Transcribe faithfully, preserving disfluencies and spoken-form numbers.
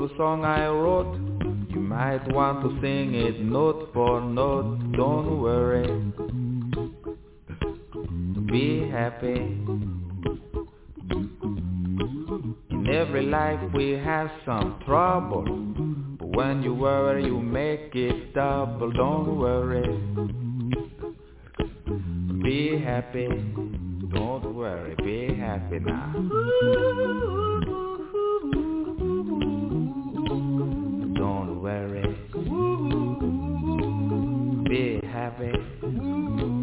beautiful song I wrote. You might want to sing it note for note. Don't worry, be happy. In every life we have some trouble, but when you worry you make it double. Don't worry, be happy. Don't worry, be happy now. Don't worry, be happy.